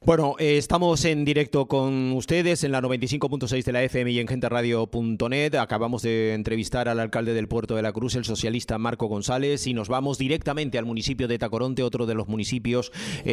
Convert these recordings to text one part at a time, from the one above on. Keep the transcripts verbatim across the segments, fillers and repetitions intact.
Bueno, eh, estamos en directo con ustedes en la noventa y cinco punto seis de la F M y en gente radio punto net. Acabamos de entrevistar al alcalde del Puerto de la Cruz, el socialista Marco González, y nos vamos directamente al municipio de Tacoronte, otro de los municipios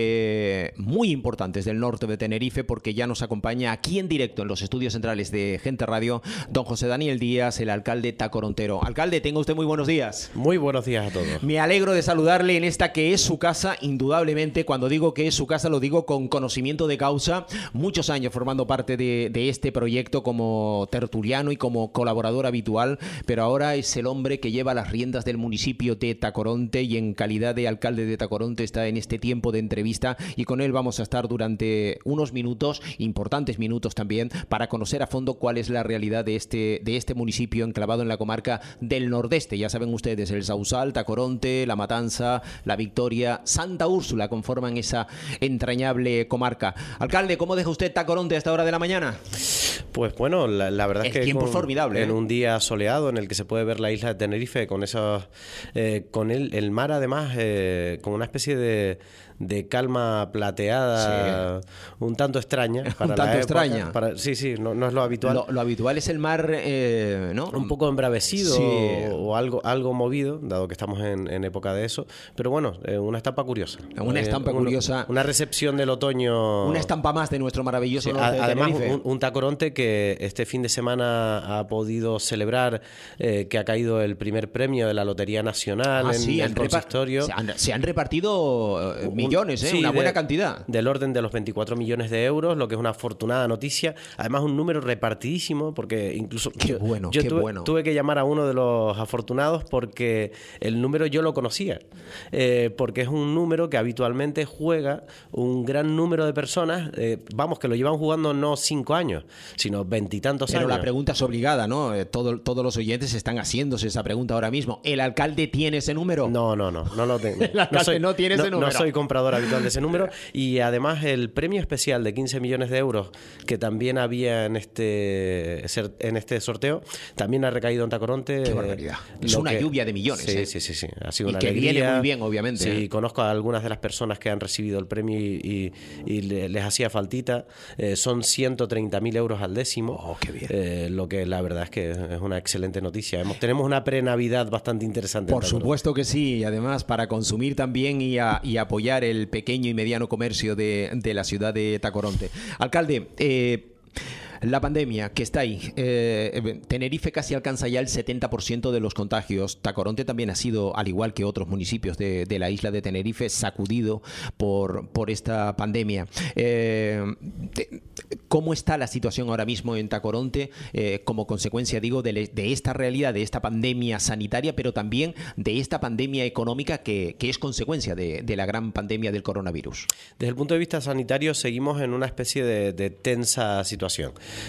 eh, muy importantes del norte de Tenerife, porque ya nos acompaña aquí en directo en los estudios centrales de Gente Radio don José Daniel Díaz, el alcalde tacorontero. Alcalde, tenga usted muy buenos días. Muy buenos días a todos. Me alegro de saludarle en esta que es su casa, indudablemente. Cuando digo que es su casa, lo digo con conocimiento de causa, muchos años formando parte de, de este proyecto como tertuliano y como colaborador habitual, pero ahora es el hombre que lleva las riendas del municipio de Tacoronte y en calidad de alcalde de Tacoronte está en este tiempo de entrevista, y con él vamos a estar durante unos minutos, importantes minutos también, para conocer a fondo cuál es la realidad de este, de este municipio enclavado en la comarca del Nordeste. Ya saben ustedes, el Sausal, Tacoronte, La Matanza, La Victoria, Santa Úrsula conforman esa entrañable comarca. Alcalde, ¿cómo deja usted Tacoronte a esta hora de la mañana? Pues bueno, la, la verdad el es que tiempo con, es formidable, en ¿eh? un día soleado en el que se puede ver la isla de Tenerife con esos, eh, con el, el mar además, eh, con una especie de, de calma plateada, sí. un tanto extraña. Para un tanto la extraña. Época, para, sí, sí, no, no es lo habitual. Lo, lo habitual es el mar, eh, ¿no? Un poco embravecido, sí. o, o algo, algo movido, dado que estamos en, en época de eso. Pero bueno, eh, una estampa curiosa. Una estampa eh, curiosa. Una, una recepción del otoño. Una estampa más de nuestro maravilloso sí, norte de además, Tenerife. Un, un Tacoronte que este fin de semana ha podido celebrar eh, que ha caído el primer premio de la Lotería Nacional ah, en sí, el consistorio. Se han, se han repartido eh, millones, ¿eh? Sí, una buena de, cantidad. Del orden de los veinticuatro millones de euros, lo que es una afortunada noticia. Además, un número repartidísimo, porque incluso qué yo, bueno, yo qué tuve, bueno. tuve que llamar a uno de los afortunados porque el número yo lo conocía. Eh, porque es un número que habitualmente juega un gran número de personas, eh, vamos, que lo llevan jugando no cinco años, sino veintitantos años. Pero la pregunta es obligada, ¿no? Eh, todo, todos los oyentes están haciéndose esa pregunta ahora mismo. ¿El alcalde tiene ese número? No, no, no, no lo tengo. El alcalde no, soy, no tiene no, ese número. No soy comprador habitual de ese número. Y además el premio especial de quince millones de euros que también había en este, en este sorteo, también ha recaído en Tacoronte. Qué barbaridad. Es una que, lluvia de millones. Sí, ¿eh? sí, sí, sí. Ha sido y una que alegría. viene muy bien, obviamente. Sí, ¿eh? conozco a algunas de las personas que han recibido el premio y, y, y les hacía faltita. Eh, son ciento treinta mil euros al décimo. Oh, qué bien. Eh, lo que la verdad es que es una excelente noticia. Hemos, tenemos una pre-Navidad bastante interesante. Por supuesto que sí, y además para consumir también y, a, y apoyar el pequeño y mediano comercio de, de la ciudad de Tacoronte. Alcalde, eh, la pandemia que está ahí, eh, Tenerife casi alcanza ya el setenta por ciento de los contagios. Tacoronte también ha sido, al igual que otros municipios de, de la isla de Tenerife, sacudido por, por esta pandemia. Eh, de, ¿Cómo está la situación ahora mismo en Tacoronte eh, como consecuencia, digo, de, de esta realidad, de esta pandemia sanitaria, pero también de esta pandemia económica que, que es consecuencia de, de la gran pandemia del coronavirus? Desde el punto de vista sanitario seguimos en una especie de, de tensa situación.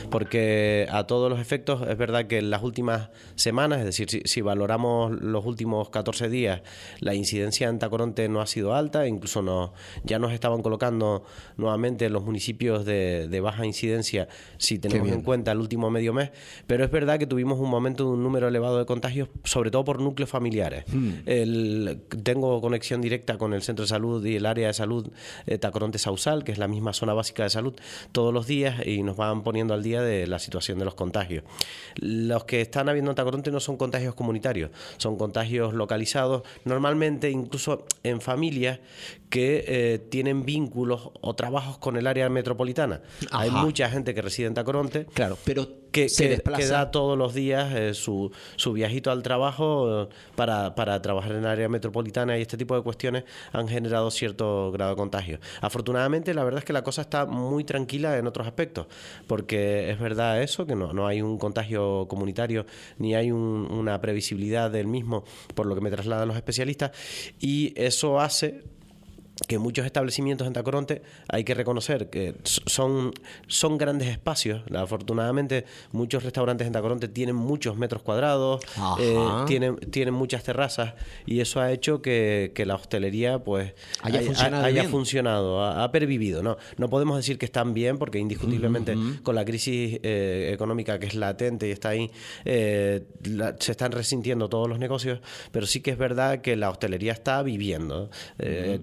Porque a todos los efectos es verdad que en las últimas semanas, es decir, si, si valoramos los últimos catorce días, la incidencia en Tacoronte no ha sido alta, incluso nos, ya nos estaban colocando nuevamente en los municipios de, de baja incidencia si tenemos en cuenta el último medio mes, pero es verdad que tuvimos un momento de un número elevado de contagios, sobre todo por núcleos familiares. Hmm. El, tengo conexión directa con el centro de salud y el área de salud eh, Tacoronte Sausal, que es la misma zona básica de salud, todos los días, y nos van poniendo al día de la situación de los contagios. Los que están habiendo en Tacoronte no son contagios comunitarios, son contagios localizados, normalmente incluso en familias que eh, tienen vínculos o trabajos con el área metropolitana. Ajá. Hay mucha gente que reside en Tacoronte, claro, pero que, se que, desplaza. que da todos los días eh, su, su viajito al trabajo eh, para, para trabajar en el área metropolitana, y este tipo de cuestiones han generado cierto grado de contagio. Afortunadamente, la verdad es que la cosa está muy tranquila en otros aspectos, porque es verdad eso, que no, no hay un contagio comunitario ni hay un, una previsibilidad del mismo, por lo que me trasladan los especialistas, y eso hace que muchos establecimientos en Tacoronte, hay que reconocer que son, son grandes espacios. Afortunadamente, muchos restaurantes en Tacoronte tienen muchos metros cuadrados, eh, tienen, tienen muchas terrazas, y eso ha hecho que, que la hostelería pues haya, haya funcionado, haya bien. funcionado ha, ha pervivido. No, no podemos decir que están bien, porque indiscutiblemente uh-huh. con la crisis eh, económica que es latente y está ahí, eh, la, se están resintiendo todos los negocios, pero sí que es verdad que la hostelería está viviendo. Eh, uh-huh. Tienen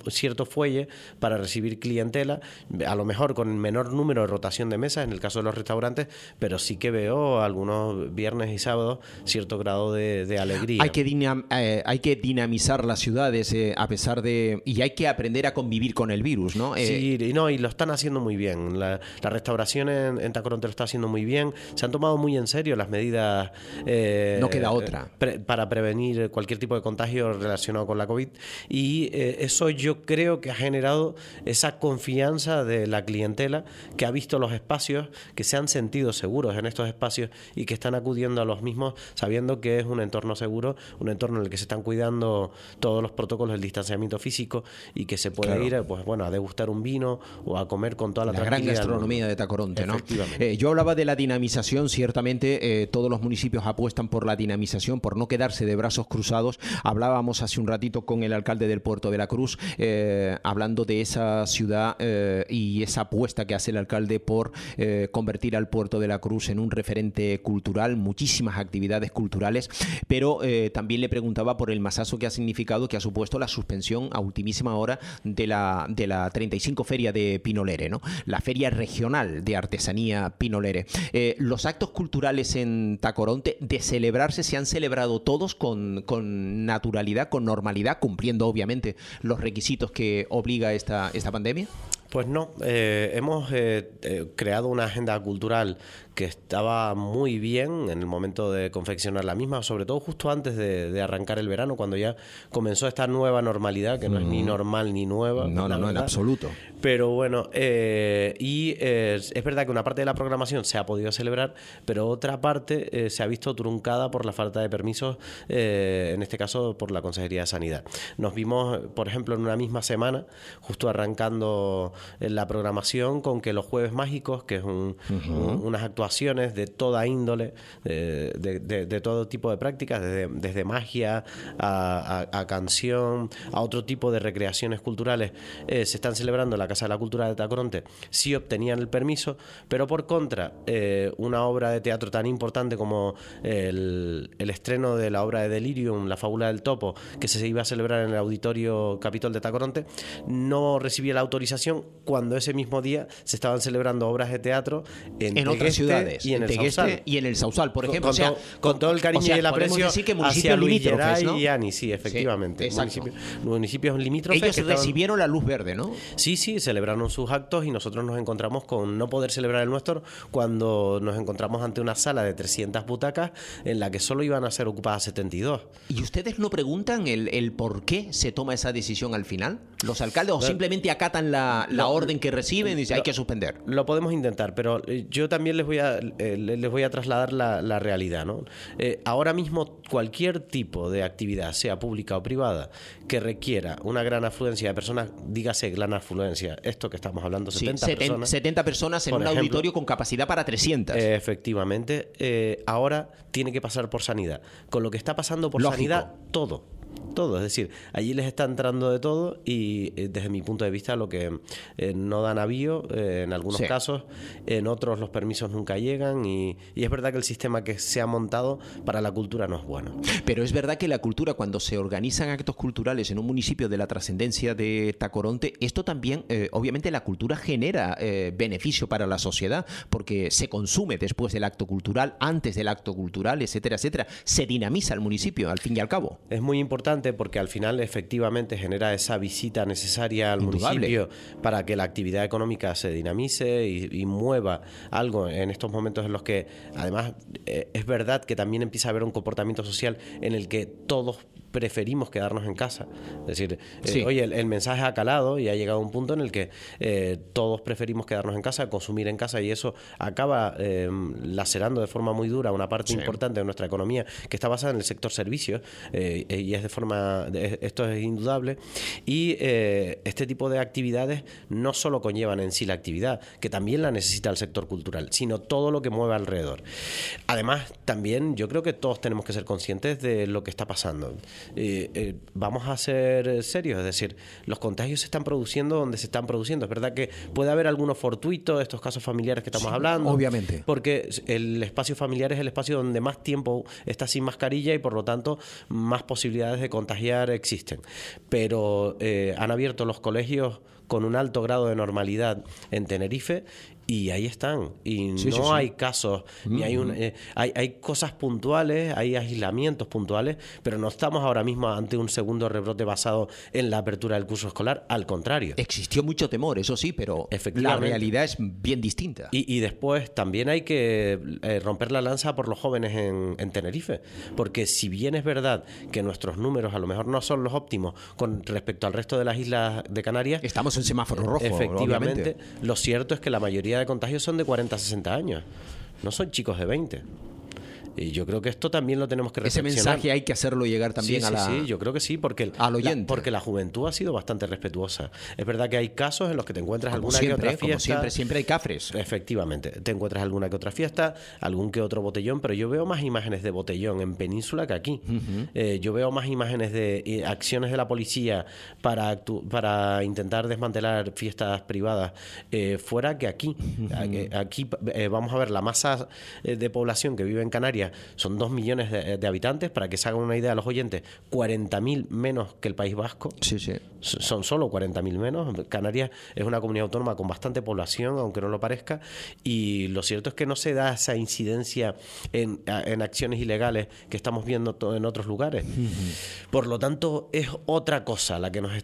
cierto fuelle para recibir clientela, a lo mejor con menor número de rotación de mesas en el caso de los restaurantes, pero sí que veo algunos viernes y sábados cierto grado de, de alegría. Hay que, dinam eh, hay que dinamizar las ciudades eh, a pesar de... y hay que aprender a convivir con el virus, ¿no? Eh... Sí, y, no, y lo están haciendo muy bien. La, la restauración en, en Tacoronte lo está haciendo muy bien. Se han tomado muy en serio las medidas eh, no queda otra pre para prevenir cualquier tipo de contagio relacionado con la COVID, y eh, eso yo creo que ha generado esa confianza de la clientela que ha visto los espacios, que se han sentido seguros en estos espacios y que están acudiendo a los mismos sabiendo que es un entorno seguro, un entorno en el que se están cuidando todos los protocolos del distanciamiento físico y que se puede claro. ir pues bueno a degustar un vino o a comer con toda la, la gran gastronomía de Tacoronte, ¿no? Eh, yo hablaba de la dinamización, ciertamente eh, todos los municipios apuestan por la dinamización, por no quedarse de brazos cruzados. Hablábamos hace un ratito con el alcalde del Puerto de la Cruz, eh, hablando de esa ciudad eh, y esa apuesta que hace el alcalde por eh, convertir al Puerto de la Cruz en un referente cultural, muchísimas actividades culturales, pero eh, también le preguntaba por el masazo que ha significado, que ha supuesto la suspensión a ultimísima hora de la, de la treinta y cinco Feria de Pinolere, ¿no? La Feria Regional de Artesanía Pinolere. Eh, los actos culturales en Tacoronte, de celebrarse, se han celebrado todos con, con naturalidad, con normalidad, cumpliendo obviamente los requisitos que obliga esta, esta pandemia. Pues no, eh, hemos eh, eh, creado una agenda cultural que estaba muy bien en el momento de confeccionar la misma, sobre todo justo antes de, de arrancar el verano, cuando ya comenzó esta nueva normalidad, que no mm. es ni normal ni nueva. No, no, no, en absoluto. Pero bueno, eh, y eh, es verdad que una parte de la programación se ha podido celebrar, pero otra parte eh, se ha visto truncada por la falta de permisos, eh, en este caso por la Consejería de Sanidad. Nos vimos, por ejemplo, en una misma semana, justo arrancando en la programación, con que los Jueves Mágicos, que es un, uh-huh. un, unas actuaciones de toda índole, de, de, de, de todo tipo de prácticas, desde, desde magia a, a, a canción, a otro tipo de recreaciones culturales, eh, se están celebrando en la Casa de la Cultura de Tacoronte. Sí obtenían el permiso, pero por contra, eh, una obra de teatro tan importante como el, el estreno de la obra de Delirium, La Fábula del Topo, que se iba a celebrar en el Auditorio Capitol de Tacoronte, no recibía la autorización, cuando ese mismo día se estaban celebrando obras de teatro en, en otras ciudades y en, en el Tegueste Sausal. y en el Sausal, por ejemplo. Con, o sea, con, con todo el cariño o sea, y el aprecio hacia Luis Geray, ¿no? y Ani, sí, efectivamente. Sí, municipios, municipios limítrofes. Ellos que estaban... recibieron la luz verde, ¿no? Sí, sí, celebraron sus actos y nosotros nos encontramos con no poder celebrar el nuestro cuando nos encontramos ante una sala de trescientas butacas en la que solo iban a ser ocupadas setenta y dos. ¿Y ustedes no preguntan el, el por qué se toma esa decisión al final? ¿Los alcaldes o no, simplemente acatan la, la no, orden que reciben y dicen hay que suspender? Lo podemos intentar, pero yo también les voy a, eh, les voy a trasladar la, la realidad, ¿no? Eh, ahora mismo cualquier tipo de actividad, sea pública o privada, que requiera una gran afluencia de personas, dígase gran afluencia, esto que estamos hablando, setenta sí, personas. setenta personas en un ejemplo, auditorio con capacidad para trescientas. Eh, efectivamente, eh, ahora tiene que pasar por sanidad. Con lo que está pasando por Lógico. sanidad, todo. Todo, es decir, allí les está entrando de todo y eh, desde mi punto de vista lo que eh, no dan avío eh, en algunos sí. casos, en otros los permisos nunca llegan y, y es verdad que el sistema que se ha montado para la cultura no es bueno. Pero es verdad que la cultura, cuando se organizan actos culturales en un municipio de la trascendencia de Tacoronte, esto también, eh, obviamente la cultura genera eh, beneficio para la sociedad porque se consume después del acto cultural, antes del acto cultural, etcétera, etcétera. Se dinamiza el municipio, al fin y al cabo. Es muy importante porque al final efectivamente genera esa visita necesaria al Indudable. municipio para que la actividad económica se dinamice y, y mueva algo en estos momentos en los que además eh, es verdad que también empieza a haber un comportamiento social en el que todos preferimos quedarnos en casa. Es decir, sí. eh, oye, el, el mensaje ha calado y ha llegado a un punto en el que eh, todos preferimos quedarnos en casa, consumir en casa y eso acaba eh, lacerando de forma muy dura una parte sí. importante de nuestra economía que está basada en el sector servicios eh, y es de forma, de, esto es indudable y eh, este tipo de actividades no solo conllevan en sí la actividad, que también la necesita el sector cultural, sino todo lo que mueve alrededor. Además, también yo creo que todos tenemos que ser conscientes de lo que está pasando. eh, eh, vamos a ser serios, es decir, los contagios se están produciendo donde se están produciendo. Es verdad que puede haber algunos fortuitos, estos casos familiares que estamos Sí, hablando. obviamente. Porque el espacio familiar es el espacio donde más tiempo está sin mascarilla y por lo tanto más posibilidades de contagiar existen. Pero eh, han abierto los colegios con un alto grado de normalidad en Tenerife y ahí están. Y Sí, no sí, sí. hay casos, ni hay, un, eh, hay hay cosas puntuales, hay aislamientos puntuales, pero no estamos ahora mismo ante un segundo rebrote basado en la apertura del curso escolar. Al contrario. Existió mucho temor, eso sí, pero la Efectivamente. realidad es bien distinta. Y, y después también hay que eh, romper la lanza por los jóvenes en, en Tenerife, porque si bien es verdad que nuestros números a lo mejor no son los óptimos con respecto al resto de las islas de Canarias, Estamos en semáforo rojo, efectivamente, obviamente. lo cierto es que la mayoría de contagios son de cuarenta a sesenta años, no son chicos de veinte. Y yo creo que esto también lo tenemos que Ese reflexionar. mensaje hay que hacerlo llegar también sí, a sí, la... sí, yo creo que sí, porque, el- al la, oyente. porque la juventud ha sido bastante respetuosa. Es verdad que hay casos en los que te encuentras Como alguna siempre, que otra como fiesta. siempre, siempre hay cafres. Efectivamente, te encuentras alguna que otra fiesta, algún que otro botellón, pero yo veo más imágenes de botellón en Península que aquí. Uh-huh. eh, yo veo más imágenes de eh, acciones de la policía para, actu- para intentar desmantelar fiestas privadas eh, fuera que aquí. Uh-huh. Aquí eh, vamos a ver, la masa eh, de población que vive en Canarias son dos millones de, de habitantes. Para que se hagan una idea a los oyentes, cuarenta mil menos que el País Vasco. Sí, sí. Son solo cuarenta mil menos. Canarias es una comunidad autónoma con bastante población, aunque no lo parezca, y lo cierto es que no se da esa incidencia en, en acciones ilegales que estamos viendo en otros lugares. Uh-huh. Por lo tanto, es otra cosa la que nos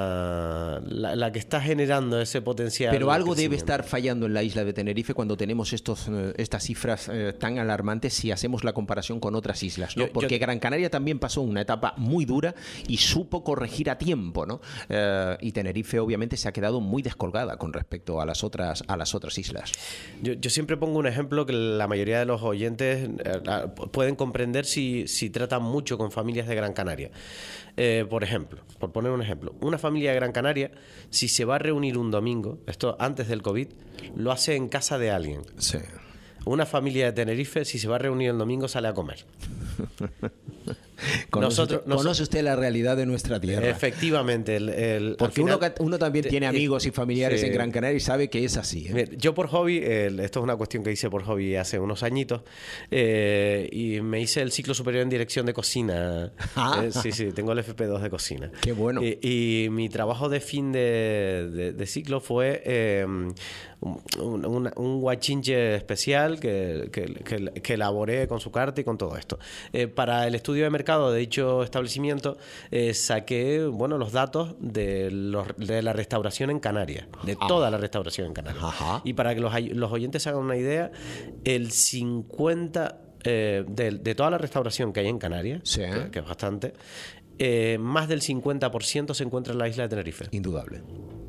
está la, la que está generando ese potencial. Pero algo debe estar fallando en la isla de Tenerife cuando tenemos estos, estas cifras eh, tan alarmantes si hacemos la comparación con otras islas, ¿no? Yo, Porque yo... Gran Canaria también pasó una etapa muy dura y supo corregir a tiempo, ¿no? Eh, y Tenerife obviamente se ha quedado muy descolgada con respecto a las otras, a las otras islas. Yo, yo siempre pongo un ejemplo que la mayoría de los oyentes eh, pueden comprender si, si tratan mucho con familias de Gran Canaria. Eh, por ejemplo, por poner un ejemplo, una familia de Gran Canaria, si se va a reunir un domingo, esto antes del COVID, lo hace en casa de alguien. Sí. Una familia de Tenerife, si se va a reunir el domingo, sale a comer. ¿Conoce, nosotros, usted, ¿Conoce nosotros, usted la realidad de nuestra tierra? Efectivamente. El, el, Porque final, uno, uno también te, tiene amigos y familiares sí, en Gran Canaria y sabe que es así. ¿eh? Yo por hobby, el, esto es una cuestión que hice por hobby hace unos añitos, eh, y me hice el ciclo superior en dirección de cocina. Ah. Eh, sí, sí, tengo el F P dos de cocina. Qué bueno. Y, y mi trabajo de fin de, de, de ciclo fue eh, un, un, un guachinche especial que, que, que, que elaboré con su carta y con todo esto. Eh, para el estudio de mercado de dicho establecimiento eh, saqué bueno los datos de, los, de la restauración en Canarias, de ah. toda la restauración en Canarias. Ajá. Y para que los, los oyentes hagan una idea, el cincuenta eh, de, de toda la restauración que hay en Canarias, sí. que, que es bastante, eh, más del cincuenta por ciento se encuentra en la isla de Tenerife. Indudable.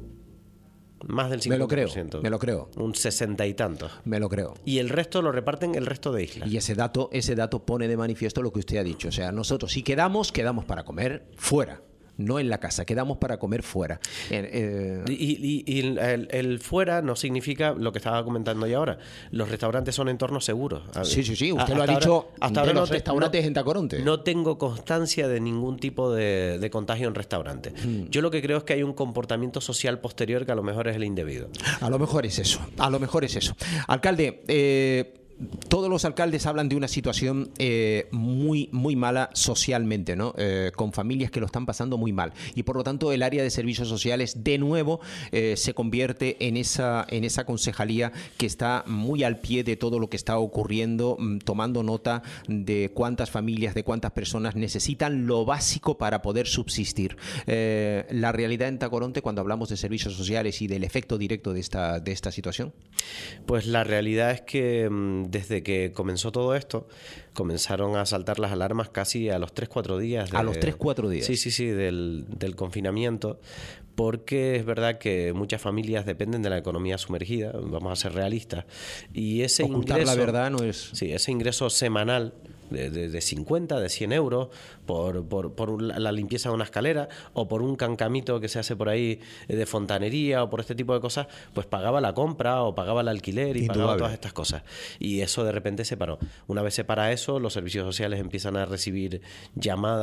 Más del cincuenta por ciento. Me lo creo, me lo creo. Un sesenta y tantos. Me lo creo. Y el resto lo reparten el resto de islas. Y ese dato, ese dato pone de manifiesto lo que usted ha dicho. O sea, nosotros si quedamos, quedamos para comer fuera. No en la casa, quedamos para comer fuera. Eh, eh... Y, y, y el, el fuera no significa lo que estaba comentando yo ahora. Los restaurantes son entornos seguros. Sí, sí, sí. Usted a, lo ha dicho ahora, hasta ahora de los no te, restaurantes no, en Tacoronte. No tengo constancia de ningún tipo de, de contagio en restaurantes. Hmm. Yo lo que creo es que hay un comportamiento social posterior que a lo mejor es el indebido. A lo mejor es eso. A lo mejor es eso. Alcalde, eh... todos los alcaldes hablan de una situación eh, muy, muy mala socialmente, ¿no? Eh, con familias que lo están pasando muy mal. Y por lo tanto el área de servicios sociales de nuevo eh, se convierte en esa, en esa concejalía que está muy al pie de todo lo que está ocurriendo, tomando nota de cuántas familias, de cuántas personas necesitan lo básico para poder subsistir. Eh, la realidad en Tacoronte, cuando hablamos de servicios sociales y del efecto directo de esta, de esta situación. Pues la realidad es que desde que comenzó todo esto, comenzaron a saltar las alarmas casi a los tres cuatro días. De, a los tres cuatro días. Sí, sí, sí, del, del confinamiento, porque es verdad que muchas familias dependen de la economía sumergida, vamos a ser realistas, y ese Ocultar ingreso... la verdad no es... Sí, ese ingreso semanal de, de, de cincuenta, de cien euros por, por, por la limpieza de una escalera o por un cancamito que se hace por ahí de fontanería o por este tipo de cosas, pues pagaba la compra o pagaba el alquiler y Indudable. pagaba todas estas cosas. Y eso de repente se paró. Una vez se para eso, los servicios sociales empiezan a recibir llamadas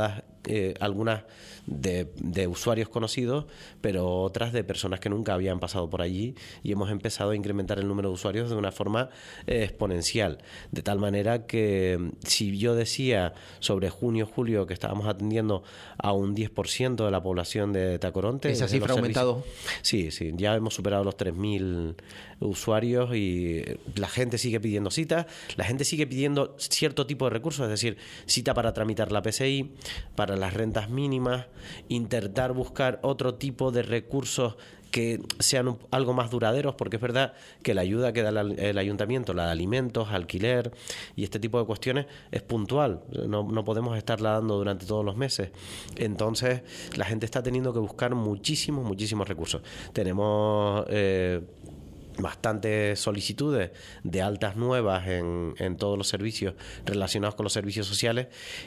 eh, algunas de, de usuarios conocidos, pero otras de personas que nunca habían pasado por allí, y hemos empezado a incrementar el número de usuarios de una forma eh, exponencial, de tal manera que si yo decía sobre junio, julio que estábamos atendiendo a un diez por ciento de la población de Tacoronte. ¿Esa cifra ha aumentado? Sí, sí, ya hemos superado los tres mil usuarios y la gente sigue pidiendo citas, la gente sigue pidiendo cierto tipo de recursos, es decir, cita para tramitar la P C I, para las rentas mínimas, intentar buscar otro tipo de recursos que sean un, algo más duraderos, porque es verdad que la ayuda que da la, el ayuntamiento, la de alimentos, alquiler y este tipo de cuestiones es puntual, no, no podemos estarla dando durante todos los meses. Entonces la gente está teniendo que buscar muchísimos, muchísimos recursos. Tenemos eh, bastantes solicitudes de altas nuevas en, en todos los servicios relacionados con los servicios sociales,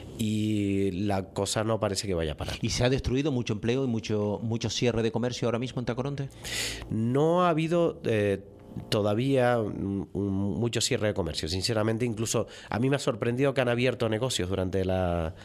y la cosa no parece que vaya a parar. ¿Y se ha destruido mucho empleo y mucho, mucho cierre de comercio ahora mismo en Tacoronte? No ha habido eh, todavía un, un, mucho cierre de comercio, sinceramente. Incluso a mí me ha sorprendido que han abierto negocios durante la,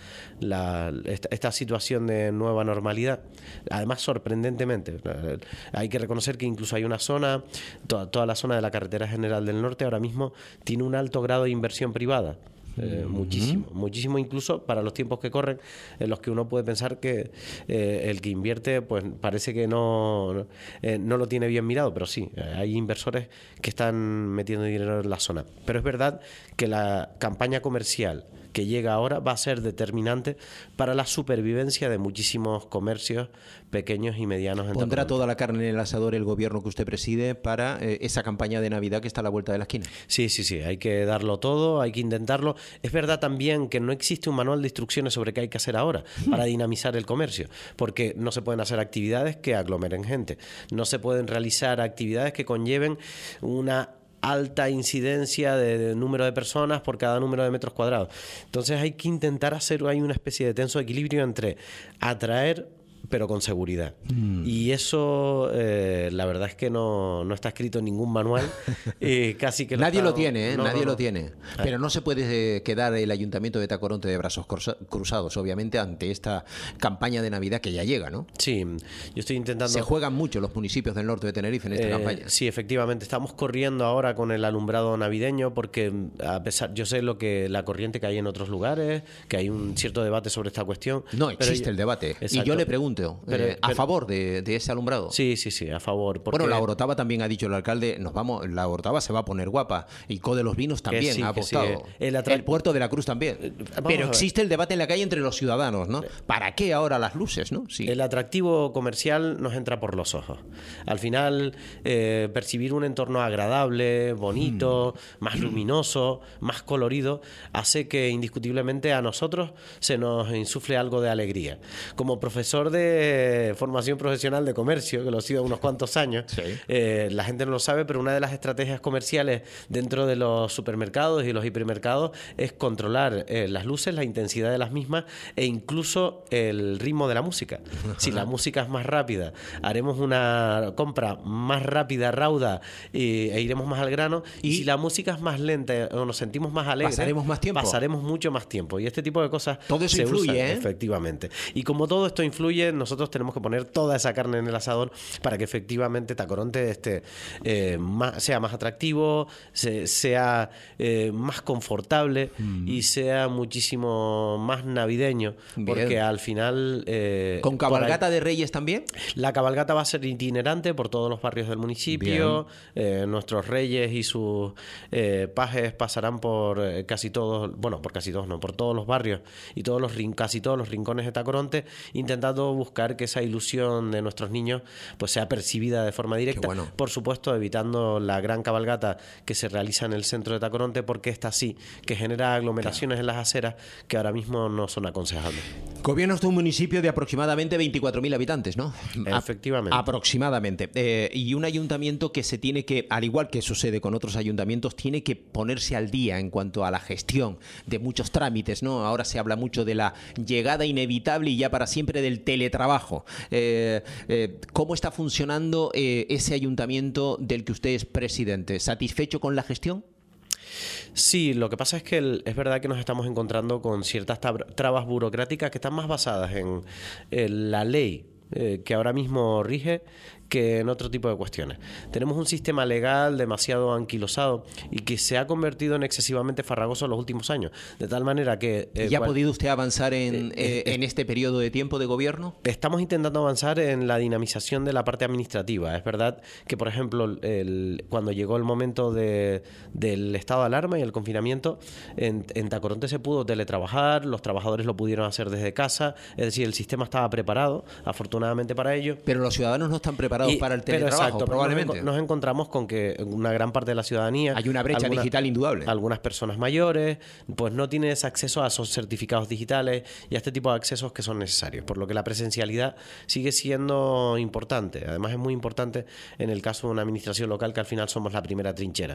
la esta, esta situación de nueva normalidad. Además, sorprendentemente, hay que reconocer que incluso hay una zona, toda, toda la zona de la carretera general del norte ahora mismo tiene un alto grado de inversión privada. Eh, uh-huh. Muchísimo, muchísimo incluso para los tiempos que corren, en los que uno puede pensar que eh, el que invierte pues parece que no, eh, no lo tiene bien mirado, pero sí, eh, hay inversores que están metiendo dinero en la zona. Pero es verdad que la campaña comercial que llega ahora va a ser determinante para la supervivencia de muchísimos comercios pequeños y medianos. En ¿Pondrá Tacoronte toda la carne en el asador el gobierno que usted preside para eh, esa campaña de Navidad que está a la vuelta de la esquina? Sí, sí, sí, hay que darlo todo, hay que intentarlo. Es verdad también que no existe un manual de instrucciones sobre qué hay que hacer ahora para dinamizar el comercio, porque no se pueden hacer actividades que aglomeren gente, no se pueden realizar actividades que conlleven una alta incidencia de, de número de personas por cada número de metros cuadrados. Entonces hay que intentar hacer, hay una especie de tenso equilibrio entre atraer pero con seguridad. Mm. Y eso, eh, la verdad es que no, no está escrito en ningún manual. Eh, casi que Nadie está, lo tiene, ¿eh? no, Nadie no, no. lo tiene. Pero no se puede eh, quedar el Ayuntamiento de Tacoronte de brazos cruzados, obviamente, ante esta campaña de Navidad que ya llega, ¿no? Sí, yo estoy intentando... Se juegan mucho los municipios del norte de Tenerife en esta eh, campaña. Sí, efectivamente. Estamos corriendo ahora con el alumbrado navideño porque, a pesar, yo sé lo que la corriente que hay en otros lugares, que hay un cierto debate sobre esta cuestión. No existe pero, el debate. Exacto. Y yo le pregunto, pero, eh, ¿a pero, favor de, de ese alumbrado? Sí, sí, sí, a favor. Porque... Bueno, la Orotava también ha dicho el alcalde, nos vamos, la Orotava se va a poner guapa. Y Co de los Vinos también sí, ha apostado. Sí. El, atra... el Puerto de la Cruz también. Pero existe el debate en la calle entre los ciudadanos, ¿no? ¿Para qué ahora las luces, no? Sí. El atractivo comercial nos entra por los ojos. Al final, eh, percibir un entorno agradable, bonito, mm. más luminoso, más colorido, hace que indiscutiblemente a nosotros se nos insufle algo de alegría. Como profesor de formación profesional de comercio, que lo he sido unos cuantos años, sí. eh, la gente no lo sabe, pero una de las estrategias comerciales dentro de los supermercados y los hipermercados es controlar eh, las luces, la intensidad de las mismas e incluso el ritmo de la música. Si la música es más rápida, haremos una compra más rápida, rauda eh, e iremos más al grano. Y, y si la música es más lenta o nos sentimos más alegres, pasaremos más tiempo. Pasaremos mucho más tiempo. Y este tipo de cosas todo eso se influye, usan, ¿eh? Efectivamente. Y como todo esto influye, nosotros tenemos que poner toda esa carne en el asador para que efectivamente Tacoronte este, eh, más, sea más atractivo, se, sea eh, más confortable mm. y sea muchísimo más navideño. Bien. Porque al final... Eh, ¿Con cabalgata ahí, de Reyes también? La cabalgata va a ser itinerante por todos los barrios del municipio. Eh, nuestros reyes y sus eh, pajes pasarán por eh, casi todos, bueno, por casi todos, no, por todos los barrios y todos los casi todos los rincones de Tacoronte, intentando buscar que esa ilusión de nuestros niños pues sea percibida de forma directa. Bueno. Por supuesto, evitando la gran cabalgata que se realiza en el centro de Tacoronte, porque esta sí, que genera aglomeraciones claro. en las aceras que ahora mismo no son aconsejables. Gobiernos de un municipio de aproximadamente veinticuatro mil habitantes, ¿no? Efectivamente. A aproximadamente. Eh, y un ayuntamiento que se tiene que, al igual que sucede con otros ayuntamientos, tiene que ponerse al día en cuanto a la gestión de muchos trámites, ¿no? Ahora se habla mucho de la llegada inevitable y ya para siempre del teletrabajo. Eh, eh, ¿Cómo está funcionando eh, ese ayuntamiento del que usted es presidente? ¿Satisfecho con la gestión? Sí, lo que pasa es que el, es verdad que nos estamos encontrando con ciertas tab- trabas burocráticas que están más basadas en, en la ley eh, que ahora mismo rige que en otro tipo de cuestiones. Tenemos un sistema legal demasiado anquilosado y que se ha convertido en excesivamente farragoso en los últimos años, de tal manera que... Eh, ¿Y ha cual, podido usted avanzar en, eh, eh, en este periodo de tiempo de gobierno? Estamos intentando avanzar en la dinamización de la parte administrativa. Es verdad que, por ejemplo, el, cuando llegó el momento de, del estado de alarma y el confinamiento, en, en Tacoronte se pudo teletrabajar, los trabajadores lo pudieron hacer desde casa, es decir, el sistema estaba preparado, afortunadamente para ello. Pero los ciudadanos no están preparados Y, para el teletrabajo, exacto, probablemente. Nos, nos encontramos con que una gran parte de la ciudadanía... Hay una brecha alguna, digital indudable. Algunas personas mayores pues no tienen ese acceso a esos certificados digitales y a este tipo de accesos que son necesarios, por lo que la presencialidad sigue siendo importante. Además es muy importante en el caso de una administración local que al final somos la primera trinchera.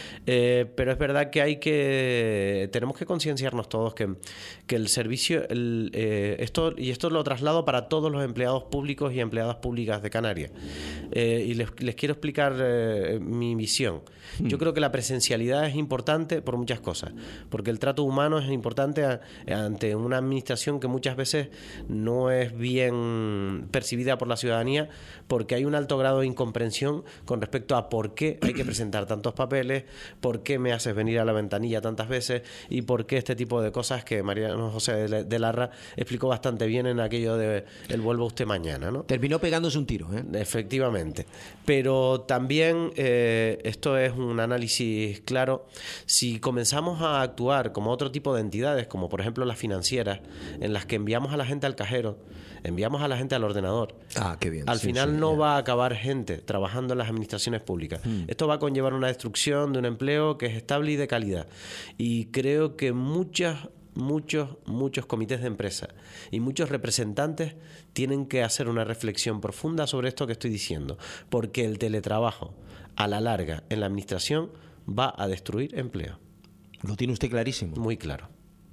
Eh, pero es verdad que hay que... Tenemos que concienciarnos todos que, que el servicio... El, eh, esto y esto lo traslado para todos los empleados públicos y empleadas públicas de Canarias. Eh, y les, les quiero explicar eh, mi visión. Yo creo que la presencialidad es importante por muchas cosas, porque el trato humano es importante a, ante una administración que muchas veces no es bien percibida por la ciudadanía, porque hay un alto grado de incomprensión con respecto a por qué hay que presentar tantos papeles, por qué me haces venir a la ventanilla tantas veces y por qué este tipo de cosas que Mariano José de Larra explicó bastante bien en aquello de el vuelva usted mañana, ¿no? Terminó pegándose un tiro, ¿eh? Efectivamente. Pero también eh, esto es un análisis claro. Si comenzamos a actuar como otro tipo de entidades, como por ejemplo las financieras, en las que enviamos a la gente al cajero, enviamos a la gente al ordenador, ah, qué bien. al sí, final sí, no yeah. va a acabar gente trabajando en las administraciones públicas. Hmm. Esto va a conllevar una destrucción de un empleo que es estable y de calidad. Y creo que muchas muchos, muchos comités de empresa y muchos representantes tienen que hacer una reflexión profunda sobre esto que estoy diciendo, porque el teletrabajo a la larga en la administración va a destruir empleo. Lo tiene usted clarísimo. Muy claro.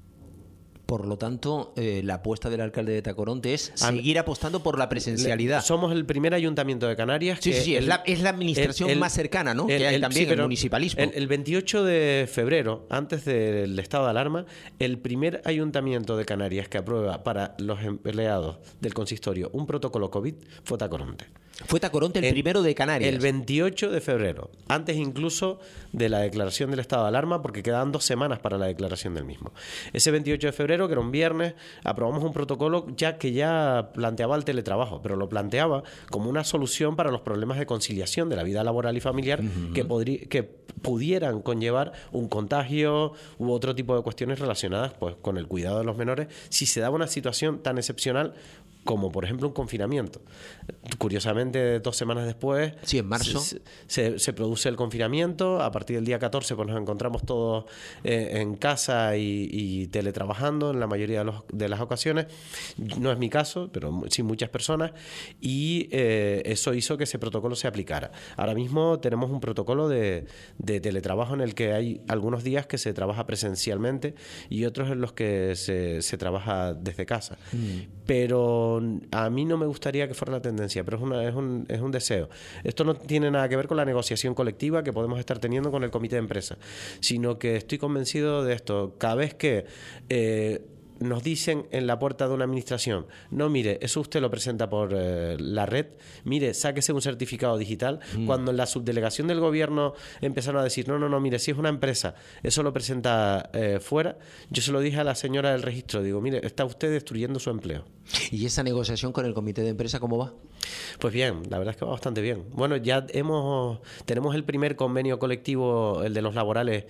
Por lo tanto, eh, la apuesta del alcalde de Tacoronte es seguir apostando por la presencialidad. Somos el primer ayuntamiento de Canarias. Sí, que sí, sí. El, es, la, es la administración el, el, más cercana, ¿no? El, que hay el, también sí, el municipalismo. El, el veintiocho de febrero, antes del estado de alarma, el primer ayuntamiento de Canarias que aprueba para los empleados del consistorio un protocolo COVID fue Tacoronte. Fue Tacoronte el, el primero de Canarias. El veintiocho de febrero, antes incluso de la declaración del estado de alarma, porque quedaban dos semanas para la declaración del mismo. Ese veintiocho de febrero, que era un viernes, aprobamos un protocolo ya que ya planteaba el teletrabajo, pero lo planteaba como una solución para los problemas de conciliación de la vida laboral y familiar uh-huh. que, podri- que pudieran conllevar un contagio u otro tipo de cuestiones relacionadas pues, con el cuidado de los menores si se daba una situación tan excepcional como por ejemplo un confinamiento. Curiosamente, dos semanas después, sí, en marzo, se, se, se produce el confinamiento. A partir del día catorce pues nos encontramos todos eh, en casa y, y teletrabajando en la mayoría de, los, de las ocasiones. No es mi caso, pero sí muchas personas. Y eh, eso hizo que ese protocolo se aplicara. Ahora mismo tenemos un protocolo de, de teletrabajo en el que hay algunos días que se trabaja presencialmente y otros en los que se, se trabaja desde casa. Mm. Pero a mí no me gustaría que fuera la tendencia, pero es, una, es, un, es un deseo. Esto no tiene nada que ver con la negociación colectiva que podemos estar teniendo con el comité de empresa, sino que estoy convencido de esto. Cada vez que eh, nos dicen en la puerta de una administración, no, mire, eso usted lo presenta por eh, la red, mire, sáquese un certificado digital. Mm. Cuando en la subdelegación del gobierno empezaron a decir, no, no, no, mire, si es una empresa, eso lo presenta eh, fuera, yo se lo dije a la señora del registro, digo, mire, está usted destruyendo su empleo. ¿Y esa negociación con el comité de empresa cómo va? Pues bien, la verdad es que va bastante bien. Bueno, ya hemos tenemos el primer convenio colectivo, el de los laborales,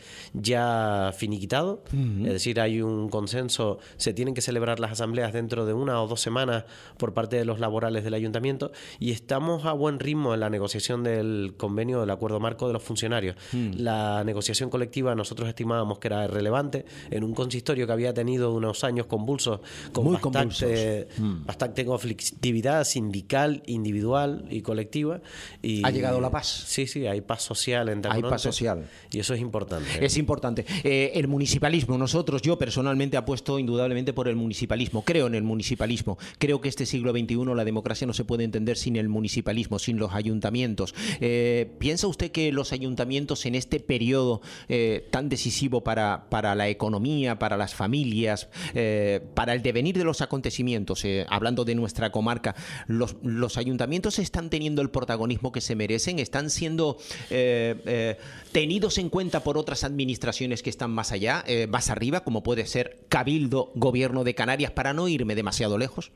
ya finiquitado. Uh-huh. Es decir, hay un consenso, se tienen que celebrar las asambleas dentro de una o dos semanas por parte de los laborales del ayuntamiento y estamos a buen ritmo en la negociación del convenio del acuerdo marco de los funcionarios. Uh-huh. La negociación colectiva nosotros estimábamos que era relevante en un consistorio que había tenido unos años convulsos con Muy bastante... convulsos. mm. bastante conflictividad sindical, individual y colectiva. Y, ha llegado la paz. Sí, sí, hay paz social en Tacoronte. Hay paz social. Y eso es importante. Es importante. Eh, el municipalismo, nosotros, yo personalmente apuesto indudablemente por el municipalismo. Creo en el municipalismo. Creo que este siglo veintiuno la democracia no se puede entender sin el municipalismo, sin los ayuntamientos. Eh, ¿Piensa usted que los ayuntamientos en este periodo eh, tan decisivo para, para la economía, para las familias, eh, para el devenir de los acontecimientos, eh, hablando de nuestra comarca, los, los ayuntamientos están teniendo el protagonismo que se merecen? ¿Están siendo eh, eh, tenidos en cuenta por otras administraciones que están más allá, eh, más arriba, como puede ser Cabildo, Gobierno de Canarias, para no irme demasiado lejos?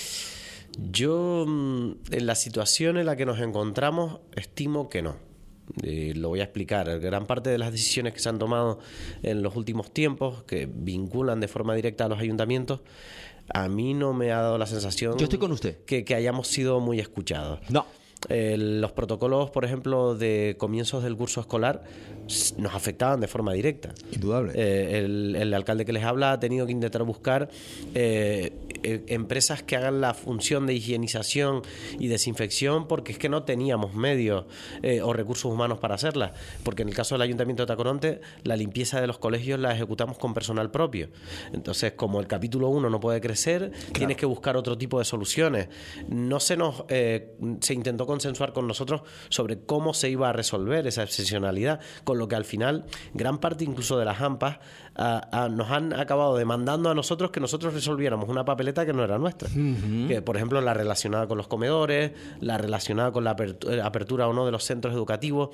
Yo, en la situación en la que nos encontramos, estimo que no. Eh, lo voy a explicar. Gran parte de las decisiones que se han tomado en los últimos tiempos, que vinculan de forma directa a los ayuntamientos, a mí no me ha dado la sensación... Yo estoy con usted. Que, que hayamos sido muy escuchados. No. Eh, los protocolos, por ejemplo, de comienzos del curso escolar nos afectaban de forma directa. Indudable. Eh, el, el alcalde que les habla ha tenido que intentar buscar eh, eh, empresas que hagan la función de higienización y desinfección, porque es que no teníamos medios eh, o recursos humanos para hacerla. Porque en el caso del Ayuntamiento de Tacoronte, la limpieza de los colegios la ejecutamos con personal propio. Entonces, como el capítulo uno no puede crecer, claro, tienes que buscar otro tipo de soluciones. No se nos eh, se intentó consensuar con nosotros sobre cómo se iba a resolver esa excepcionalidad, con lo que al final gran parte incluso de las AMPAs a, a, nos han acabado demandando a nosotros que nosotros resolviéramos una papeleta que no era nuestra. Uh-huh. Que, por ejemplo, la relacionada con los comedores, la relacionada con la apertura, apertura o no de los centros educativos,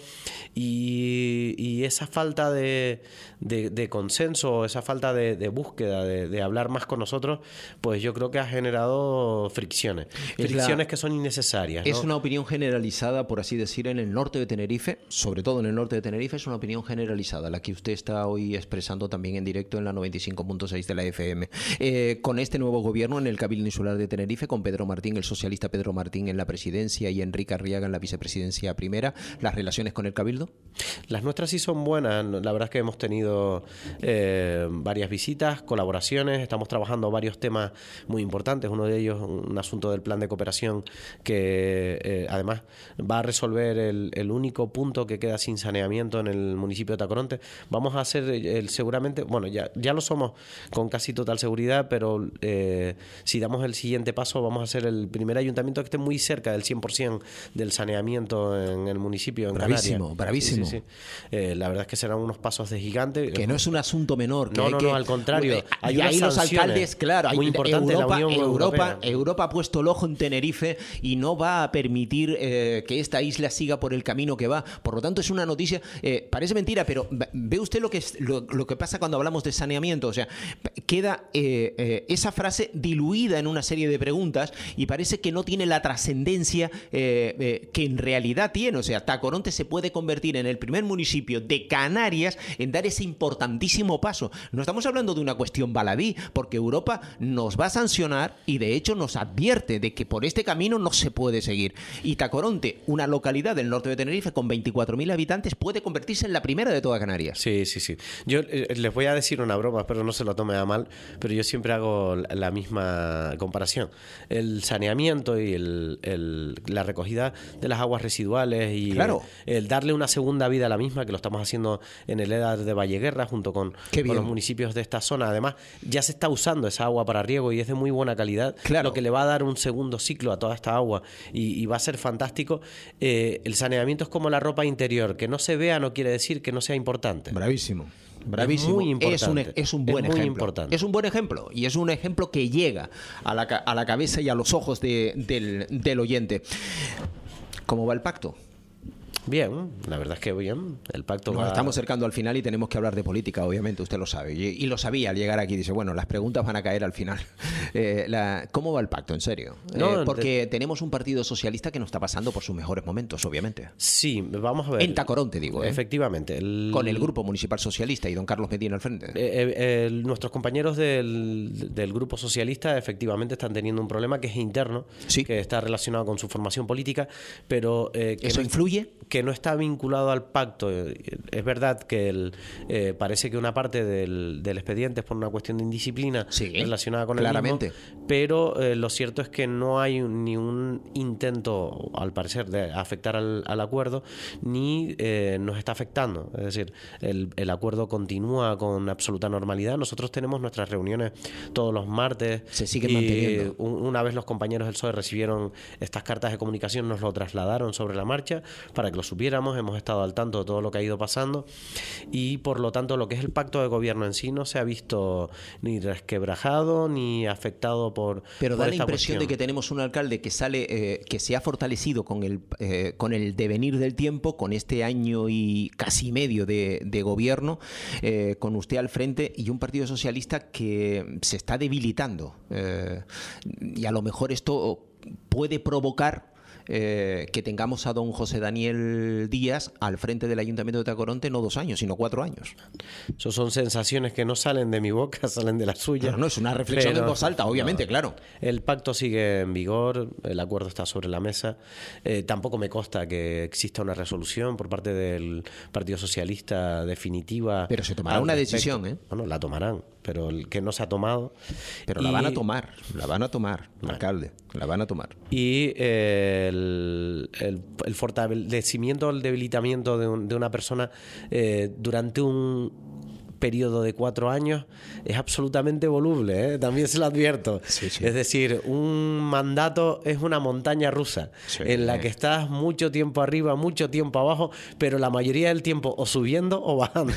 y, y esa falta de, de, de consenso, esa falta de, de búsqueda, de, de hablar más con nosotros, pues yo creo que ha generado fricciones. Es fricciones la, que son innecesarias, ¿no? Es una opinión generalizada, por así decir, en el norte de Tenerife, sobre todo en el norte de Tenerife, es una opinión generalizada, la que usted está hoy expresando también en directo en la noventa y cinco punto seis de la F M. Eh, con este nuevo gobierno en el Cabildo Insular de Tenerife, con Pedro Martín, el socialista Pedro Martín en la presidencia y Enrique Arriaga en la vicepresidencia primera, ¿las relaciones con el Cabildo? Las nuestras sí son buenas. La verdad es que hemos tenido eh, varias visitas, colaboraciones, estamos trabajando varios temas muy importantes. Uno de ellos, un asunto del plan de cooperación que eh, además va a resolver el, el único punto que queda sin saneamiento en el municipio de Tacoronte. Vamos a hacer el, seguramente, bueno, ya, ya lo somos con casi total seguridad, pero eh, si damos el siguiente paso, vamos a ser el primer ayuntamiento que esté muy cerca del cien por ciento del saneamiento en el municipio, en bravísimo, Canarias. Bravísimo, sí, sí, sí. Eh, la verdad es que serán unos pasos de gigante. Que no es un asunto menor. Que no, hay no, que, no, al contrario. Hay y ahí los alcaldes, claro, muy hay, importante Europa, la Unión Europa, Europea. Europa ha puesto el ojo en Tenerife y no va a permitir eh, que esta isla siga por el camino que va. Por lo tanto, es una noticia, eh, parece mentira, pero ve usted lo que, es, lo, lo que pasa cuando hablamos de saneamiento. O sea, queda eh, eh, esa frase diluida en una serie de preguntas y parece que no tiene la trascendencia eh, eh, que en realidad tiene. O sea, Tacoronte se puede convertir en el primer municipio de Canarias en dar ese importantísimo paso. No estamos hablando de una cuestión baladí, porque Europa nos va a sancionar y de hecho nos advierte de que por este camino no se puede seguir. Y Tacoronte, una localidad del norte de Tenerife con veinticuatro mil habitantes, puede convertirse en la primera de toda Canarias. Sí, sí, sí. Yo eh, les voy a decir una broma, espero no se lo tome a mal, pero yo siempre hago la misma comparación. El saneamiento y el, el, la recogida de las aguas residuales y claro. el, el darle una segunda vida a la misma, que lo estamos haciendo en el E D A R de Valleguerra junto con, con los municipios de esta zona. Además, ya se está usando esa agua para riego y es de muy buena calidad, claro. lo que le va a dar un segundo ciclo a toda esta agua y, y va a ser fantástico. Eh, el saneamiento es como la ropa interior, que no se vea no quiere decir que no sea importante. Bravísimo. Bravísimo. Es muy importante. Es un, es un buen es muy ejemplo. Importante. Es un buen ejemplo. Y es un ejemplo que llega a la, a la cabeza y a los ojos de, del, del oyente. ¿Cómo va el pacto? Bien, la verdad es que bien. El pacto Nos va... estamos acercando al final y tenemos que hablar de política, obviamente, usted lo sabe. Y, y lo sabía al llegar aquí. Dice, bueno, las preguntas van a caer al final. Eh, la, ¿Cómo va el pacto, en serio? No, eh, porque de... tenemos un partido socialista que no está pasando por sus mejores momentos, obviamente. Sí, vamos a ver. En Tacoronte, digo. ¿eh? Efectivamente. El... Con el Grupo Municipal Socialista y don Carlos Medina al frente. Eh, eh, el, nuestros compañeros del, del Grupo Socialista efectivamente están teniendo un problema que es interno, sí. que está relacionado con su formación política, pero... Eh, que ¿Eso no, influye? Que no está vinculado al pacto. Es verdad que el, eh, parece que una parte del, del expediente es por una cuestión de indisciplina sí, relacionada con claramente. el Totalmente. Pero eh, lo cierto es que no hay ni un intento, al parecer, de afectar al, al acuerdo, ni eh, nos está afectando. Es decir, el, el acuerdo continúa con absoluta normalidad. Nosotros tenemos nuestras reuniones todos los martes. Se siguen y manteniendo. Una vez los compañeros del P S O E recibieron estas cartas de comunicación, nos lo trasladaron sobre la marcha para que lo supiéramos. Hemos estado al tanto de todo lo que ha ido pasando y, por lo tanto, lo que es el pacto de gobierno en sí no se ha visto ni resquebrajado ni afectado por Pero por da la esta impresión cuestión. de que tenemos un alcalde que sale, eh, que se ha fortalecido con el, eh, con el devenir del tiempo, con este año y casi medio de, de gobierno, eh, con usted al frente, y un Partido Socialista que se está debilitando. Eh, y a lo mejor esto puede provocar Eh, que tengamos a don José Daniel Díaz al frente del Ayuntamiento de Tacoronte no dos años, sino cuatro años. Eso son sensaciones que no salen de mi boca, salen de la suya. No, no, es una reflexión Pero, en voz alta, obviamente, no. claro. El pacto sigue en vigor, el acuerdo está sobre la mesa. Eh, tampoco me consta que exista una resolución por parte del Partido Socialista definitiva. Pero se tomará al una respecto. decisión, ¿eh? Bueno, la tomarán, pero el que no se ha tomado. Pero y, la van a tomar, la van a tomar, Vale. alcalde, la van a tomar. Y eh, el, el, el fortalecimiento, el debilitamiento de, un, de una persona eh, durante un periodo de cuatro años es absolutamente voluble, ¿eh? También se lo advierto. Sí, sí. Es decir, un mandato es una montaña rusa Sí. en la que estás mucho tiempo arriba, mucho tiempo abajo, pero la mayoría del tiempo o subiendo o bajando.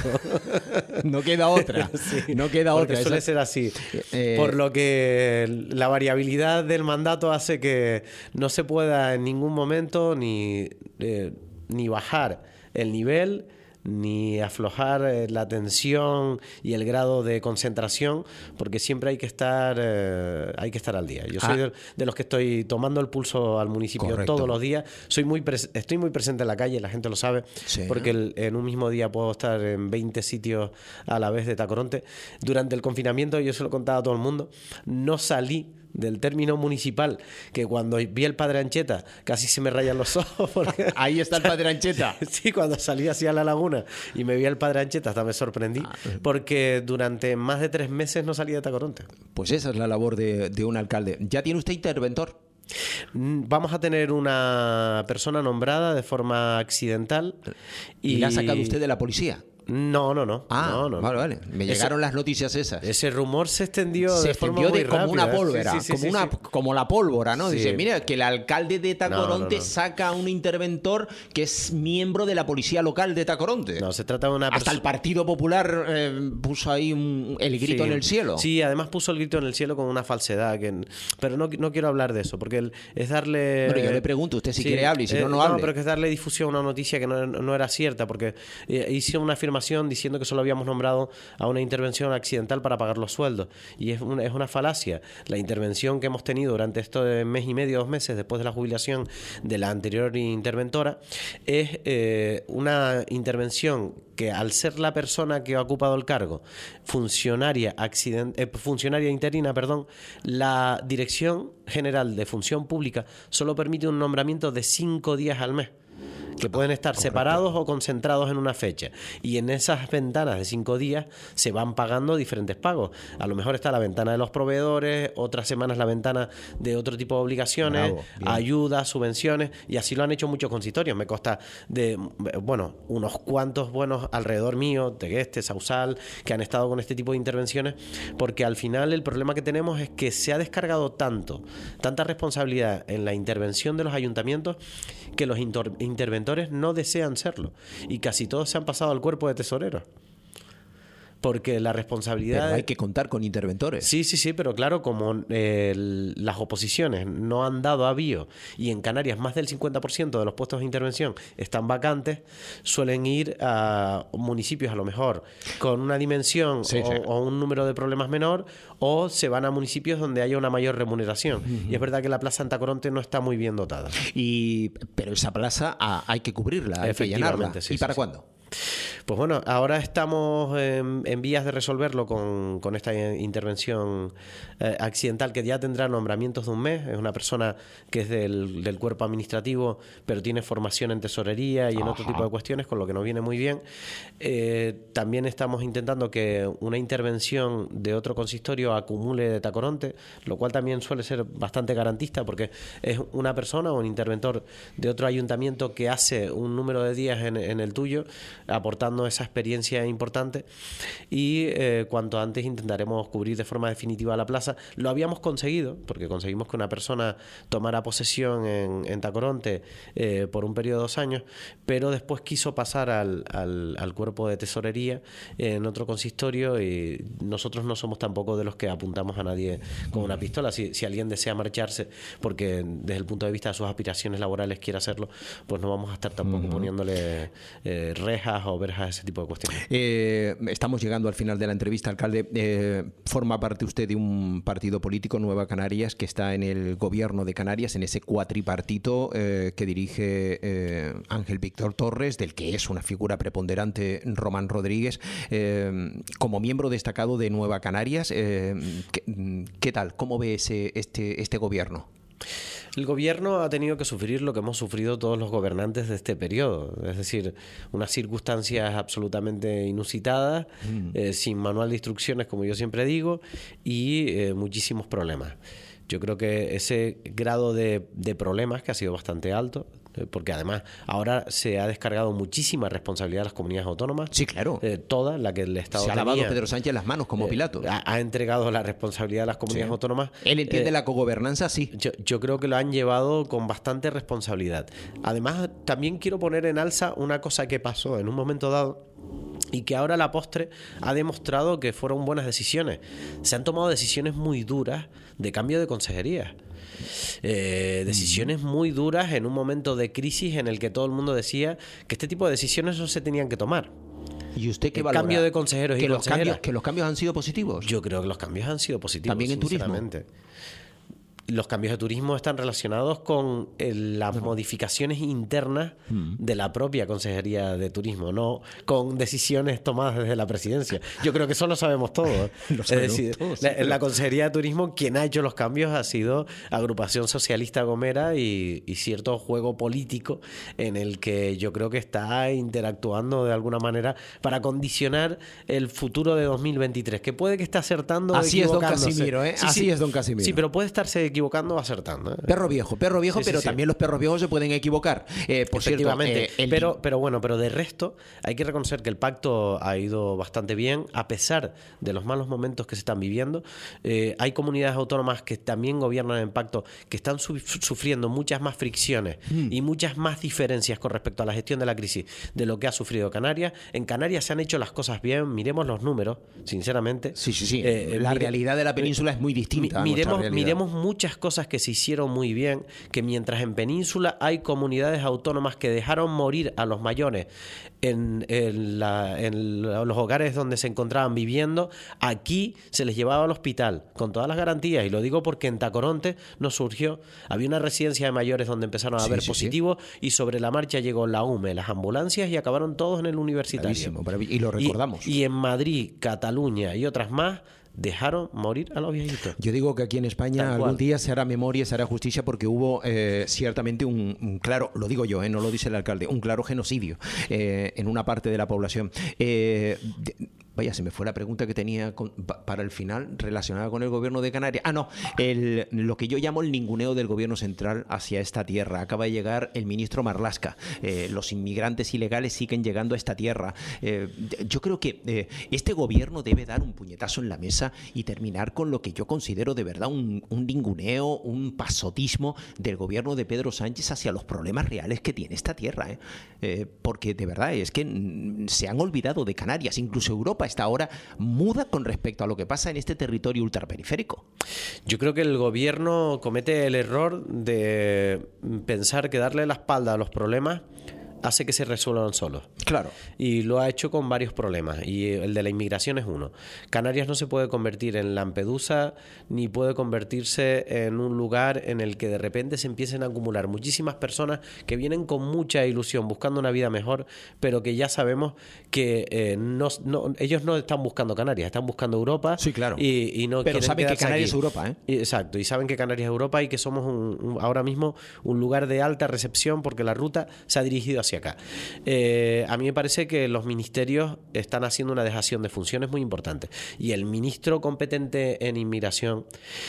No queda otra, Sí, no queda porque otra. suele Esa- ser así. Eh, Por lo que la variabilidad del mandato hace que no se pueda en ningún momento ni, eh, ni bajar el nivel, ni aflojar eh, la tensión y el grado de concentración, porque siempre hay que estar eh, hay que estar al día. Yo soy Ah. de, de los que estoy tomando el pulso al municipio Correcto. todos los días. Soy muy pres- estoy muy presente en la calle, la gente lo sabe, Sí. porque el- en un mismo día puedo estar en veinte sitios a la vez de Tacoronte. Durante el confinamiento, yo se lo contaba a todo el mundo, no salí del término municipal, que cuando vi el Padre Ancheta casi se me rayan los ojos. Porque Ahí está el Padre Ancheta. sí, cuando salí hacia la laguna y me vi al Padre Ancheta, hasta me sorprendí, porque durante más de tres meses no salí de Tacoronte. Pues esa es la labor de, de un alcalde. ¿Ya tiene usted interventor? Mm, Vamos a tener una persona nombrada de forma accidental. ¿Y, la ha sacado usted de la policía? No, no, no. Ah, no, no, vale, no. vale. Me Ese- llegaron las noticias esas. Ese rumor se extendió Se de forma extendió muy de como rápida, una ¿eh? pólvora, Sí, sí, sí, como, sí, una, sí. como la pólvora, ¿no? Sí. Dice, mira, que el alcalde de Tacoronte No, no, no. saca a un interventor que es miembro de la policía local de Tacoronte. No, se trata de una Hasta persona... el Partido Popular eh, puso ahí un- el grito Sí. en el cielo. Sí, además puso el grito en el cielo con una falsedad. Que... Pero no, no quiero hablar de eso, porque el- es darle... Bueno, yo le pregunto, usted si quiere hable y si no, no No, hable. pero que es darle difusión a una noticia que no, no era cierta, porque eh, hice una afirmación diciendo que solo habíamos nombrado a una intervención accidental para pagar los sueldos. Y es una, es una falacia. La intervención que hemos tenido durante este mes y medio, dos meses, después de la jubilación de la anterior interventora, es eh, una intervención que, al ser la persona que ha ocupado el cargo funcionaria, accident eh, funcionaria interina, perdón, la Dirección General de Función Pública solo permite un nombramiento de cinco días al mes, que pueden estar separados o concentrados en una fecha. Y en esas ventanas de cinco días se van pagando diferentes pagos. A lo mejor está la ventana de los proveedores, otras semanas la ventana de otro tipo de obligaciones, Bravo, bien. ayudas, subvenciones, y así lo han hecho muchos consistorios. Me consta de, bueno, unos cuantos buenos alrededor mío, Tegueste, Sausal, que han estado con este tipo de intervenciones, porque al final el problema que tenemos es que se ha descargado tanto, tanta responsabilidad en la intervención de los ayuntamientos, que los inter interventores no desean serlo, y casi todos se han pasado al cuerpo de tesoreros. Porque la responsabilidad... Pero hay que contar con interventores. Sí, sí, sí, pero claro, como eh, las oposiciones no han dado avío y en Canarias más del cincuenta por ciento de los puestos de intervención están vacantes, suelen ir a municipios a lo mejor con una dimensión Sí, o, sí. o un número de problemas menor, o se van a municipios donde haya una mayor remuneración. Uh-huh. Y es verdad que la Plaza Santa Coronte no está muy bien dotada. Y, pero esa plaza ah, hay que cubrirla, hay que llenarla. Sí, ¿Y sí, para sí. cuándo? Pues bueno, ahora estamos en, en vías de resolverlo con, con esta intervención eh, accidental que ya tendrá nombramientos de un mes. Es una persona que es del, del cuerpo administrativo, pero tiene formación en tesorería y en Ajá. otro tipo de cuestiones, con lo que nos viene muy bien. Eh, también estamos intentando que una intervención de otro consistorio acumule de Tacoronte, lo cual también suele ser bastante garantista, porque es una persona o un interventor de otro ayuntamiento que hace un número de días en, en el tuyo, aportando esa experiencia importante, y eh, cuanto antes intentaremos cubrir de forma definitiva la plaza. Lo habíamos conseguido, porque conseguimos que una persona tomara posesión en, en Tacoronte eh, por un periodo de dos años, pero después quiso pasar al, al, al cuerpo de tesorería en otro consistorio, y nosotros no somos tampoco de los que apuntamos a nadie con una pistola. Si, si alguien desea marcharse porque desde el punto de vista de sus aspiraciones laborales quiere hacerlo, pues no vamos a estar tampoco uh-huh. poniéndole eh, rejas o verjas, ese tipo de cuestiones. Eh, estamos llegando al final de la entrevista, alcalde. Eh, forma parte usted de un partido político, Nueva Canarias, que está en el gobierno de Canarias, en ese cuatripartito eh, que dirige eh, Ángel Víctor Torres, del que es una figura preponderante Román Rodríguez. Eh, como miembro destacado de Nueva Canarias, eh, ¿qué, ¿qué tal? ¿Cómo ve ese, este, este gobierno? El gobierno ha tenido que sufrir lo que hemos sufrido todos los gobernantes de este periodo, es decir, unas circunstancias absolutamente inusitadas, mm. eh, sin manual de instrucciones, como yo siempre digo, y eh, muchísimos problemas. Yo creo que ese grado de, de problemas, que ha sido bastante alto, porque además ahora se ha descargado muchísima responsabilidad a las comunidades autónomas. Sí, claro. Eh, toda la que el Estado se ha tenía, lavado Pedro Sánchez las manos como eh, Pilato. Ha, ha entregado la responsabilidad a las comunidades sí. autónomas. Él entiende eh, la cogobernanza, sí. Yo, yo creo que lo han llevado con bastante responsabilidad. Además, también quiero poner en alza una cosa que pasó en un momento dado y que ahora a la postre ha demostrado que fueron buenas decisiones. Se han tomado decisiones muy duras de cambio de consejerías. Eh, decisiones muy duras en un momento de crisis en el que todo el mundo decía que este tipo de decisiones no se tenían que tomar. ¿Y usted qué el valora? Cambio de consejeros que y los consejeras. cambios, ¿Que los cambios han sido positivos? Yo creo que los cambios han sido positivos. ¿También en turismo? Los cambios de turismo están relacionados con el, las bueno. modificaciones internas mm. de la propia Consejería de Turismo, no con decisiones tomadas desde la presidencia. Yo creo que eso lo sabemos todos. lo es sabemos decir, todos, la, sí, en la Consejería de Turismo quien ha hecho los cambios ha sido Agrupación Socialista Gomera y, y cierto juego político en el que yo creo que está interactuando de alguna manera para condicionar el futuro de dos mil veintitrés, que puede que esté acertando o Así es, don Casimiro, ¿eh? Sí, Así sí, es, don Casimiro. Sí, pero puede estarse equivocando o acertando, ¿eh? Perro viejo, perro viejo, sí, pero sí, sí. también los perros viejos se pueden equivocar. Eh, por Efectivamente, cierto, eh, el... pero, pero bueno, pero de resto hay que reconocer que el pacto ha ido bastante bien, a pesar de los malos momentos que se están viviendo. Eh, hay comunidades autónomas que también gobiernan en pacto, que están su sufriendo muchas más fricciones mm. y muchas más diferencias con respecto a la gestión de la crisis de lo que ha sufrido Canarias. En Canarias se han hecho las cosas bien, miremos los números, sinceramente. Sí, sí, sí. Eh, la mire, realidad de la península es muy distinta. Mi, miremos, a nuestra miremos muchas cosas que se hicieron muy bien, que mientras en Península hay comunidades autónomas que dejaron morir a los mayores en, en, la, en los hogares donde se encontraban viviendo, aquí se les llevaba al hospital con todas las garantías, y lo digo porque en Tacoronte nos surgió, había una residencia de mayores donde empezaron a sí, haber sí, positivos sí. y sobre la marcha llegó la U M E, las ambulancias, y acabaron todos en el universitario. Bravísimo, bravísimo. Y lo recordamos. Y, y en Madrid, Cataluña y otras más dejaron morir a los viejitos. Yo digo que aquí en España algún día se hará memoria, se hará justicia, porque hubo eh, ciertamente un, un claro, lo digo yo, eh, no lo dice el alcalde, un claro genocidio eh, en una parte de la población. Eh, de, Vaya, se me fue la pregunta que tenía con, pa, para el final relacionada con el gobierno de Canarias. Ah, no, el, lo que yo llamo el ninguneo del gobierno central hacia esta tierra. Acaba de llegar el ministro Marlaska. Eh, los inmigrantes ilegales siguen llegando a esta tierra. Eh, yo creo que eh, este gobierno debe dar un puñetazo en la mesa y terminar con lo que yo considero de verdad un, un ninguneo, un pasotismo del gobierno de Pedro Sánchez hacia los problemas reales que tiene esta tierra. ¿eh? Eh, porque de verdad es que mm, se han olvidado de Canarias. Incluso Europa está ahora muda con respecto a lo que pasa en este territorio ultraperiférico. Yo creo que el gobierno comete el error de pensar que darle la espalda a los problemas hace que se resuelvan solos. Claro. Y lo ha hecho con varios problemas, y el de la inmigración es uno. Canarias no se puede convertir en Lampedusa, ni puede convertirse en un lugar en el que de repente se empiecen a acumular muchísimas personas que vienen con mucha ilusión, buscando una vida mejor, pero que ya sabemos que eh, no, no, ellos no están buscando Canarias, están buscando Europa. Sí, claro. Y, y no pero quieren saben que quedarse Canarias aquí. es Europa, ¿eh? Y, exacto, y saben que Canarias es Europa y que somos un, un, ahora mismo un lugar de alta recepción porque la ruta se ha dirigido hacia acá. Eh, a mí me parece que los ministerios están haciendo una dejación de funciones muy importante. Y el ministro competente en inmigración,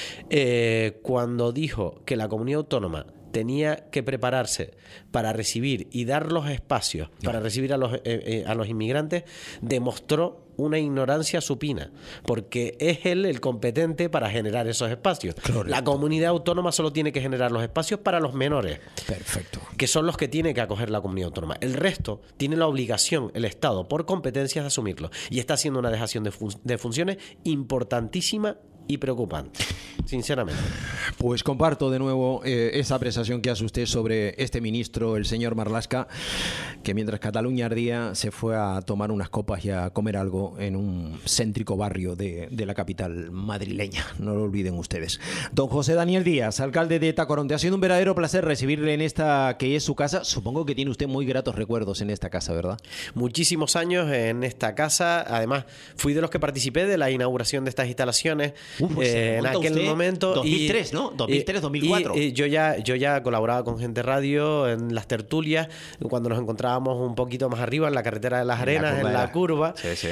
eh, cuando dijo que la comunidad autónoma tenía que prepararse para recibir y dar los espacios para recibir a los, eh, eh, a los inmigrantes, demostró una ignorancia supina, porque es él el competente para generar esos espacios. Correcto. La comunidad autónoma solo tiene que generar los espacios para los menores. Perfecto. Que son los que tiene que acoger la comunidad autónoma. El resto tiene la obligación, el Estado, por competencias, de asumirlo. Y está haciendo una dejación de, fun- de funciones importantísima y preocupante, sinceramente. Pues comparto de nuevo eh, esa apreciación que hace usted sobre este ministro, el señor Marlaska, que mientras Cataluña ardía se fue a tomar unas copas y a comer algo en un céntrico barrio de, de la capital madrileña. No lo olviden ustedes. Don José Daniel Díaz, alcalde de Tacoronte, ha sido un verdadero placer recibirle en esta que es su casa. Supongo que tiene usted muy gratos recuerdos en esta casa, ¿verdad? Muchísimos años en esta casa. Además, fui de los que participé de la inauguración de estas instalaciones. Uf, pues eh, en aquel momento. dos mil tres, ¿no? dos mil tres, dos mil cuatro. Y, y yo, ya, yo ya colaboraba con Gente Radio en las tertulias, cuando nos encontrábamos un poquito más arriba en la carretera de las Arenas, en la curva, sí, sí.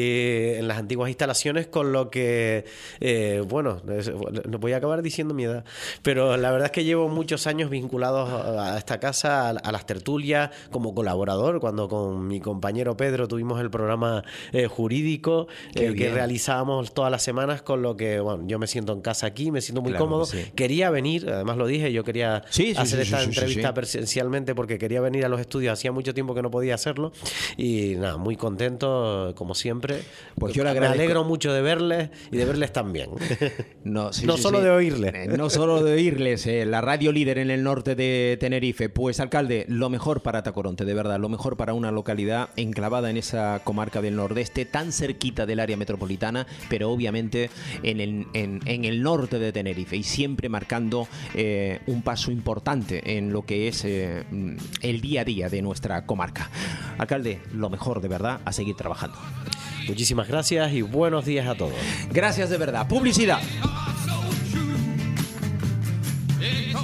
y en las antiguas instalaciones, con lo que, eh, bueno, no voy a acabar diciendo mi edad, pero la verdad es que llevo muchos años vinculados a esta casa, a, a las tertulias, como colaborador, cuando con mi compañero Pedro tuvimos el programa eh, jurídico eh, que realizábamos todas las semanas, con lo que, bueno, yo me siento en casa aquí, me siento muy claro, cómodo. Sí. Quería venir, además lo dije, yo quería sí, sí, hacer sí, esta sí, sí, entrevista sí, sí. presencialmente porque quería venir a los estudios, hacía mucho tiempo que no podía hacerlo y nada, muy contento como siempre. Pues yo le me agradezco. alegro mucho de verles y de verles también. No, sí, no sí, solo sí. de oírles. Eh, no solo de oírles, eh, la radio líder en el norte de Tenerife. Pues alcalde, lo mejor para Tacoronte, de verdad, lo mejor para una localidad enclavada en esa comarca del nordeste, tan cerquita del área metropolitana, pero obviamente en el, en, en el norte de Tenerife, y siempre marcando eh, un paso importante en lo que es eh, el día a día de nuestra comarca. Alcalde, lo mejor, de verdad, a seguir trabajando. Muchísimas gracias y buenos días a todos. Gracias de verdad. Publicidad.